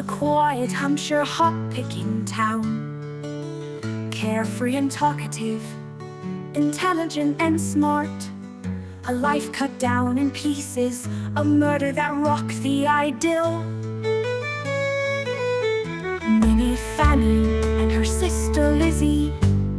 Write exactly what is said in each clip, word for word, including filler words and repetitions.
quiet Hampshire hop-picking town. Carefree and talkative, intelligent and smart, a life cut down in pieces, a murder that rocked the idyll. Minnie Fanny and her sister Lizzie,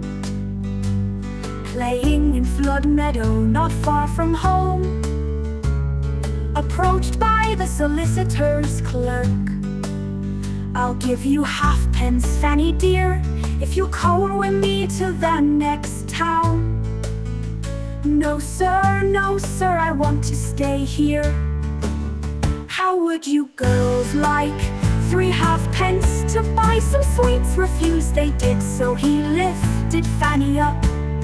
playing in Flood Meadow not far from home, approached by the solicitor's clerk. "I'll give you halfpence, Fanny dear, if you come with me to the next town." "No sir, no sir, I want to stay here." "How would you girls like three halfpence to buy some sweets?" Refused they did, so he lifted Fanny up.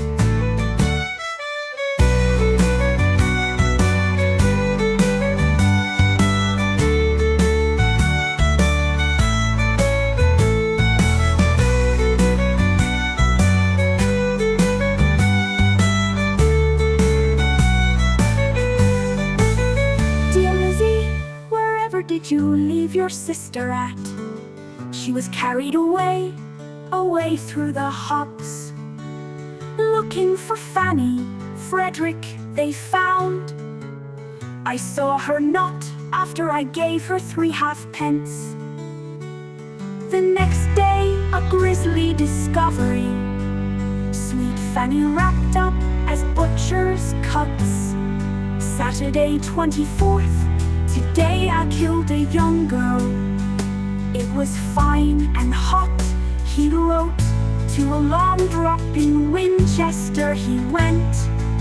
"Did you leave your sister at?" "She was carried away, away through the hops. Looking for Fanny, Frederick they found. I saw her not after I gave her three halfpence." The next day, a grisly discovery. Sweet Fanny wrapped up as butcher's cuts. Saturday twenty-fourth, "Today I killed a young girl. It was fine and hot," he wrote. To a long drop in Winchester he went.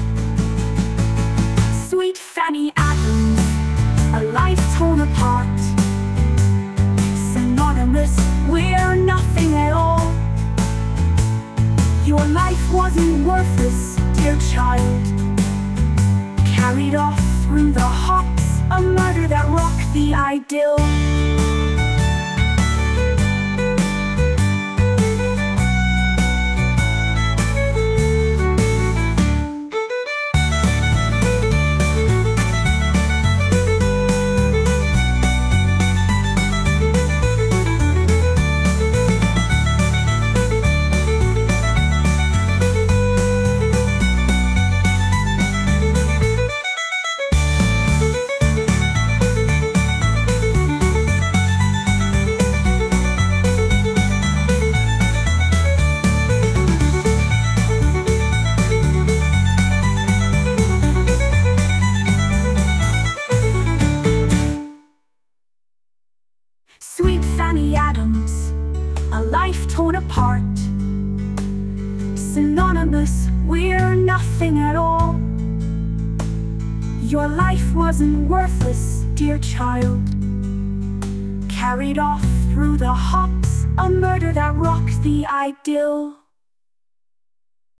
Sweet Fanny Adams, a life torn apart, synonymous, we're nothing at all. Your life wasn't worthless, dear child, carried off through the hops, a murder that rocked the idyll. Sweet Fanny Adams, a life torn apart, synonymous, we're nothing at all. Your life wasn't worthless, dear child, carried off through the hops, a murder that rocked the idyll.